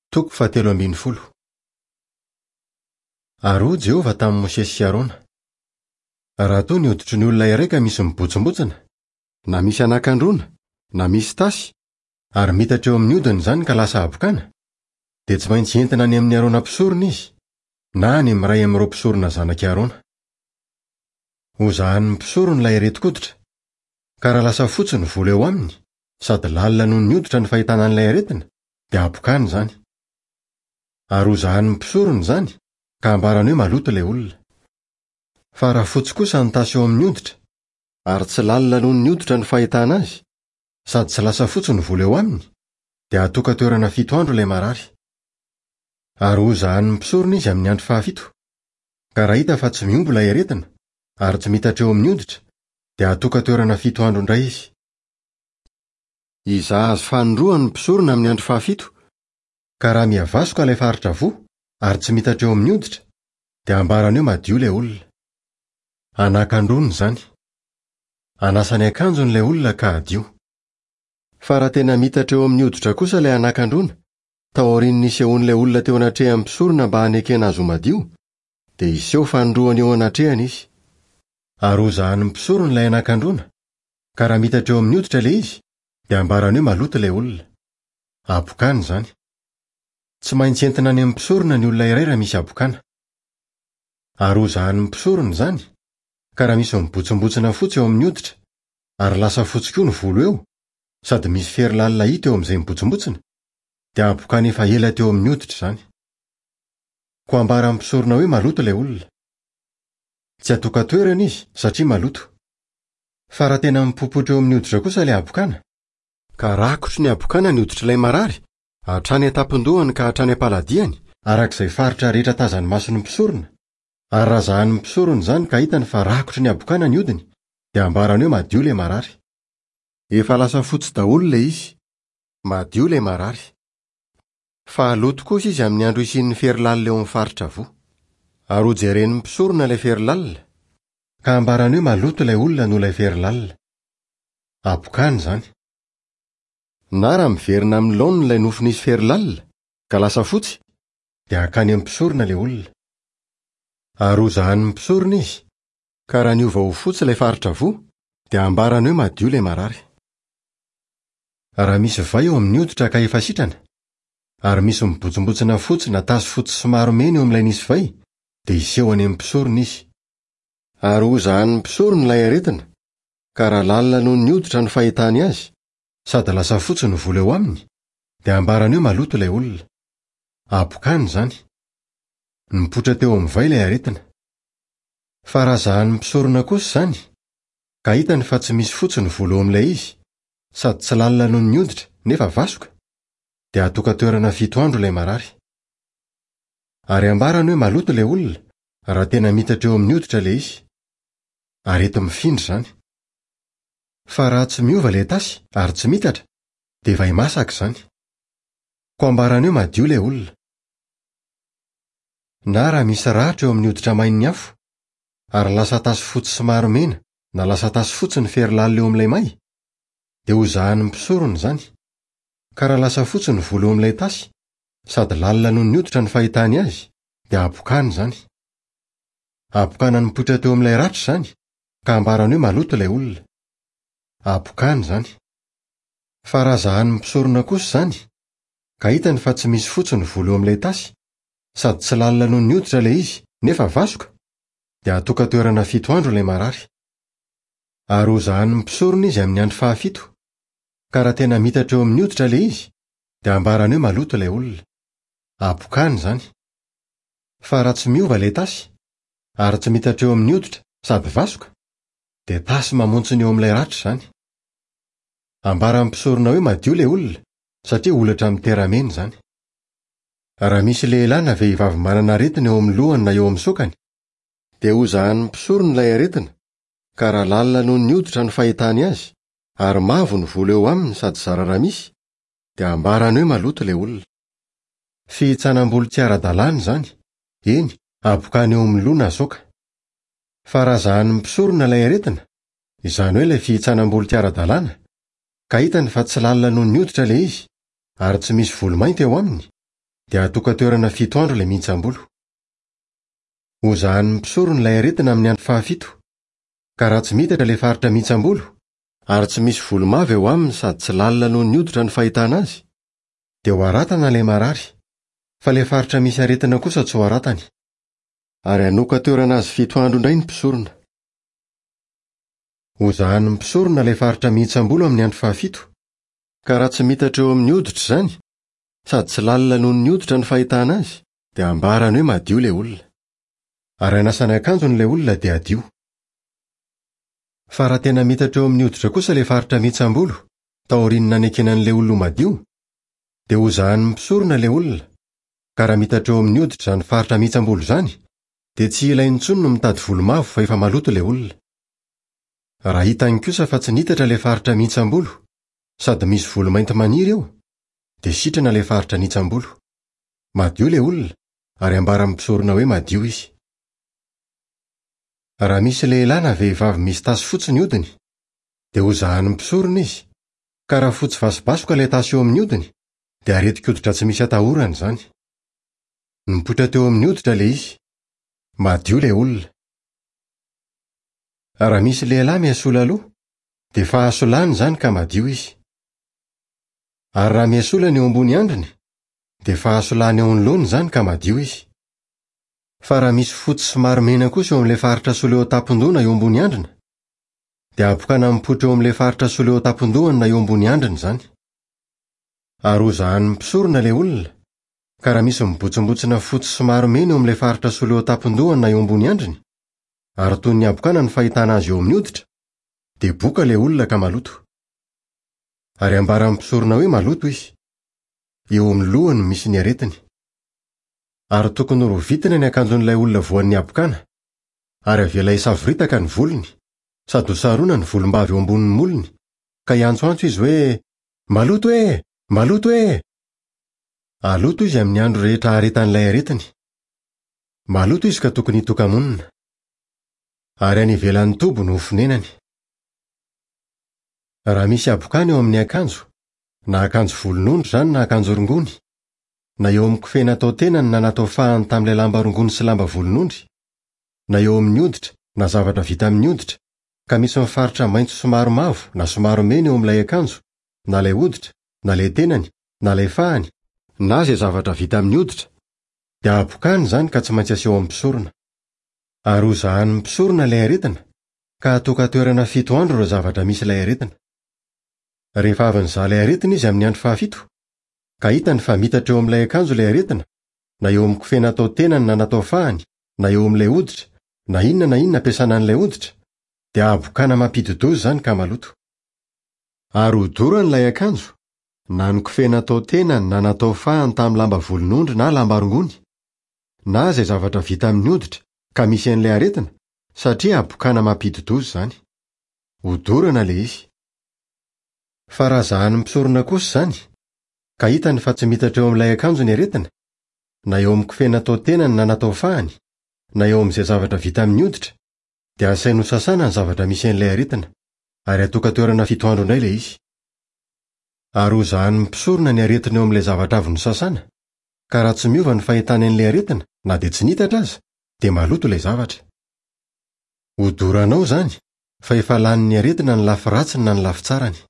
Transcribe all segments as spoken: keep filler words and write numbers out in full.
Toko fahatelo ambin'ny folo. Aro Jehova tamin'i Mosesy sy Arona. Raha toa ny hoditry ny olona iray ka misy mibotsombotsina, na misy anakandrona, na misy tasy, ary mitatra eo amin'ny hodiny zany ka lasa abokana, dia tsy maintsy entina any amin'ny Arona mpisorona izy, na any amin'ny ray amin'ny roa mpisorona zanaky Arona. Hozahan'ny mpisorona ilay aretin-koditra, ka raha lasa fotsy ny volo eo aminy, sady lalina noho ny hoditra ny fahitana an'ilay aretina, dia abokana zany. Ary hozahan'ny mpisorona zany, ka ambarany hoe maloto ilay olona. Fa raha fotsy kosa ny tasy eo amin'ny hoditra, ary tsy lalina noho ny hoditra ny fahitana azy, sady tsy lasa fotsy ny volo eo aminy, dia atoka-toerana fito andro ilay marary. Ary hozahan'ny mpisorona izy amin'ny andro fahafito, ka raha hita fa tsy miomby ilay aretina, ary tsy mitatra eo amin'ny hoditra, dia atoka-toerana fito andro indray izy. Izaha azo fanoroa ny mpisorona amin'ny andro fahafito, ka raha miavasoka ilay faritra vo, ary tsy mitatra eo amin'ny hoditra, dia ambarany hoe madio ilay olona. Anakandrony zany. Anasany akanjon'ilay olona ka adio. Fa raha tena mitatra eo amin'ny hoditra kosa ilay anakandrona, taorian'ny nisehoan'ilay olona teo anatrehan'ny mpisorona mba hanekena azy ho madio, dia iseho fanoroany eo anatrehany izy. Ary hozahan'ny mpisorona ilay anakandrona, ka raha mitatra eo amin'ny hoditra ilay izy, dia ambarany hoe maloto ilay olona. Abokana zany. Tsy maintsy entina any amin'ny mpisorona ny olona iray raha misy abokana. Ary hozahan'ny mpisorona zany, ka raha misy mibotsombotsina fotsy eo amin'ny hoditra, ary lasa fotsy koa ny volo eo, sady misy ferilalina hita eo amin'izay mibotsombotsina, dia abokana efa ela teo amin'ny hoditra zany. Ko ambara mpisorona hoe maloto ilay olona. Tsy atoka-toerana izy satria maloto. Fa raha tena mipopotra eo amin'ny hoditra kosa ilay abokana, ka rakotry ny abokana ny hoditr'ilay marary, hatrany an-tampon-dohany ka hatrany am-paladiany, arak'izay faritra rehetra tazany mason'ny mpisorona, ary raha zahan'ny mpisorona zany ka hitany fa rakotry ny abokana ny hodiny, dia ambarany hoe madio ilay marary. Efa lasa fotsy daholo ilay izy. Madio ilay marary. Fa loto kosa izy amin'ny andro isian'ny ferilalina eo amin'ny faritra vo. Ary hojeren'ny mpisorona ilay ferilalina, ka ambarany hoe maloto ilay olona noho ilay ferilalina. Abokana zany. Na raha miverina amin'ny laona ilay nofin'isy ferilalina, ka lasa fotsy, dia hakany amin'ny mpisorona ilay olona. Ary hozahan'ny mpisorona izy, ka raha niova ho fotsy ilay faritra vo, dia ambarany hoe madio ilay marary. Raha misy vai eo amin'ny hoditra ka efa sitrana, ary misy mibotsombotsina fotsy na tasy fotsy somaro mena eo amin'ilay nisy vai, dia iseho any amin'ny mpisorona izy. Ary hozahan'ny mpisorona ilay aretina, ka raha lalina noho ny hoditra ny fahitany azy, sady lasa fotsy ny volo eo aminy, dia ambarany hoe maloto ilay olona. Abokana zany. Nipotra teo amin'ny vai ilay aretina. Fa raha zahan'ny mpisorona kosa zany, ka hitany fa tsy misy fotsy ny volo eo amin'ilay izy, sady tsy lalina noho ny hoditra nefa vasoka, dia atoka-toerana fito andro ilay marary. Ary ambarany hoe maloto ilay olona raha tena mitatra eo amin'ny hoditra ilay izy. Arety mifindra zany. Fa raha tsy miova ilay tasy ary tsy mitatra, dia vai masaka zany. Ko ambarany hoe madio ilay olona. Na raha misy ratra eo amin'ny hoditra main'ny afo, ary lasa tasy fotsy somaro mena, na lasa tasy fotsy ny ferilalina eo amin'ilay may, dia hozahan'ny mpisorona zany. Ka raha lasa fotsy ny volo eo amin'ilay tasy, sady lalina noho ny hoditra ny fahitany azy, dia abokana zany. Abokana nipotra teo amin'ilay ratra zany, ka ambarany hoe maloto ilay olona. Abokana zany. Fa raha zahan'ny mpisorona kosa zany, ka hitany fa tsy misy fotsy ny volo eo amin'ilay tasy, sady tsy lalina noho ny hoditra ilay izy, nefa vasoka, dia atoka-toerana fito andro ilay marary. Ary hozahan'ny mpisorona izy amin'ny andro fahafito, ka raha tena mitatra eo amin'ny hoditra ilay izy, dia ambarany hoe maloto ilay olona. Abokana zany. Fa raha tsy miova ilay tasy, ary tsy mitatra eo amin'ny hoditra sady vasoka, dia tasy mamontsony eo amin'ilay ratra zany. Ambarany mpisorona hoe madio ilay olona, satria olatra amin'ny terameny zany. Raha misy lehilahy na vehivavy manana aretina eo amin'ny lohany na eo amin'ny sokany, dia hozahan'ny mpisorona ilay aretina, ka raha lalina noho ny hoditra ny fahitany azy, ary mavo ny volo eo aminy sady zarara misy, dia ambarany hoe maloto ilay olona. Fihitsanam-bolo tsy ara-dalàna zany. Eny, abokana eo amin'ny loha na soka. Fa raha zahan'ny mpisorona ilay aretina, izany hoe ilay fihitsanam-bolo tsy ara-dalàna, ka hitany fa tsy lalina noho ny hoditra ilay izy, ary tsy misy volo mainty eo aminy, dia atoka-toerana fito andro ilay mihitsam-bolo. Hozahan'ny mpisorona ilay aretina amin'ny andro fahafito, ka raha tsy mitatra ilay faritra mihitsam-bolo, ary tsy misy volomava eo aminy sady tsy lalina noho ny hoditra ny fahitana azy, dia ho aratana ilay marary, fa ilay faritra misy aretina kosa tsy ho aratany, ary hanoka-toerana azy fito andro indray ny mpisorona. Hozahan'ny mpisorona ilay faritra mihitsam-bolo amin'ny andro fahafito, ka raha tsy mitatra eo amin'ny hoditra izany, sady tsy lalina noho ny hoditra ny fahitana azy, dia ambarany hoe madio ilay olona, ary hanasany akanjony ilay olona dia adio. Fa raha tena mitatra eo amin'ny hoditra kosa ilay faritra mihitsam-bolo, taorian'ny nanekenan'ilay olona ho madio, dia hozahan'ny mpisorona ilay olona, ka raha mitatra eo amin'ny hoditra izany faritra mihitsam-bolo izany, dia tsy ilainy intsony no mitady volomavo fa efa maloto ilay olona. Raha hitany kosa fa tsy nitatra ilay faritra mihitsam-bolo, sady misy volo mainty maniry eo, dia sitrana ilay faritra mihitsam-bolo. Madio ilay olona, ary ambaran'ny mpisorona hoe madio izy. Raha misy lehilahy na vehivavy misy tasy fotsy ny hodiny, dia hozahan'ny mpisorona izy, ka raha fotsy vasobasoka ilay tasy eo amin'ny hodiny, dia aretin-koditra tsy misy atahorana izany. Mipoitra teo amin'ny hoditra ilay izy, madio ilay olona. Raha misy lehilahy mihasola loha, dia fahasolany izany ka madio izy. Ary raha mihasola ny eo ambony andriny, dia fahasolany eo anoloany izany ka madio izy. Fa raha misy fotsy somary mena kosa eo amin'ilay faritra sola eo an-tampon-doha eo ambony andrina, dia apokana mipoitra eo amin'ilay faritra sola eo an-tampon-dohany na eo ambony andrina izany. Ary hozahan'ny mpisorona ilay olona, ka raha misy mibotsimbotsina fotsy somary mena eo amin'ilay faritra sola eo an-tampon-dohany na eo ambony andriny, ary toy ny apokana ny fahitana azy eo amin'ny hoditra, dia boka ilay olona ka maloto. Ary ambaran'ny mpisorona hoe maloto izy. Eo amin'ny lohany misy ny aretiny. Ary tokony rovitina ny akanjon'ilay olona voan'ny apokana, ary avela hisaviritaka ny volony, sady hosarona ny volombava eo ambonin'ny molony, ka hiantsoantso izy hoe maloto e, maloto e. Aloto izy amin'ny andro rehetra aretan'ilay aretiny. Maloto izy ka tokony hitoka-monina, ary any ivelan'ny tobo no hofonenany. Raha misy apokana eo amin'ny akanjo, na akanjo volon'ondry izany na akanjo rongony, na eo amin'ny kofena atao tenany na natao fahany tamin'ilay lamba rongony sy lamba volon'ondry, na eo amin'ny hoditra na zavatra vita amin'ny hoditra, ka misy mifaritra maitso somary mavo na somary mena eo amin'ilay akanjo, na ilay hoditra, na ilay tenany, na ilay fahany, na izay zavatra vita amin'ny hoditra, dia apokany izany ka tsy maintsy aseho amin'ny mpisorona. Ary hozahan'ny mpisorona ilay aretina, ka atoka-toerana fito andro ireo zavatra misy ilay aretina. Rehefa avy nizaha ilay aretina izy amin'ny andro fahafito, ka hitany fa mitatra eo amin'ilay akanjo ilay aretina, na eo amin'ny kofena atao tenany na natao fahany, na eo amin'ilay hoditra, na inona na inona ampiasana an'ilay hoditra, dia abokana mampidi-doza izany ka maloto. Ary hodoran'ilay akanjo, na ny kofena atao tenany na natao fahany tamin'ny lamba volon'ondry na lamba rongony, na izay zavatra vita amin'ny hoditra ka misy an'ilay aretina, satria abokana mampidi-doza izany. Hodorana ilay izy. Fa raha zahan'ny mpisorona kosa izany, ka hitany fa tsy mitatra eo amin'ilay akanjo ny aretina, na eo amin'ny kofena atao tenany na natao fahany, na eo amin'izay zavatra vita amin'ny hoditra, dia asainy ho sasana ny zavatra misy an'ilay aretina, ary atoka-toerana fito andro indray ilay izy. Ary hozahan'ny mpisorona ny aretina eo amin'ilay zavatra avy nosasana, ka raha tsy miova ny fahitany an'ilay aretina, na dia tsy nitatra aza, dia maloto ilay zavatra. Hodoranao izany, fa efa lany ny aretina ny lafy ratsiny na ny lafy tsarany.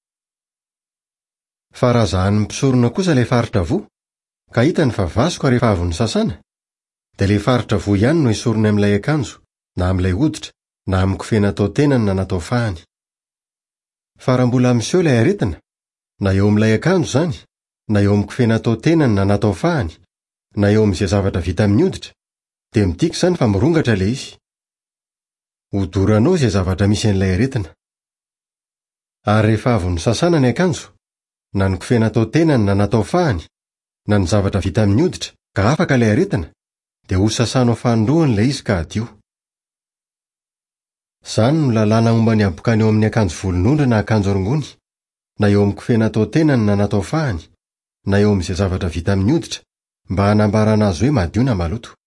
Fa raha zahan'ny mpisorona kosa ilay faritra vo, ka hitany fa vasoka rehefa avy nosasana, dia ilay faritra vo ihany no esorony amin'ilay akanjo, na amin'ilay hoditra, na amin'ny kofena atao tenany na natao fahany. Fa raha mbola miseho ilay aretina, na eo amin'ilay akanjo izany, na eo amin'ny kofena atao tenany na natao fahany, na eo amin'izay zavatra vita amin'ny hoditra, dia midika izany fa mirongatra ilay izy. Hodoranao izay zavatra misy an'ilay aretina. Ary rehefa avy nosasana ny akanjo, na ny kofena atao tenany na natao fahany, na ny zavatra vita amin'ny hoditra, ka afaka ilay aretina, dia ho sasanao fanindroany ilay izy ka adio. Izany no lalàna momba ny abokana eo amin'ny akanjo volon'ondry na akanjo rongony, na eo amin'ny kofena atao tenany na natao fahany, na eo amin'izay zavatra vita amin'ny hoditra, mba hanambarana azy hoe madio na maloto.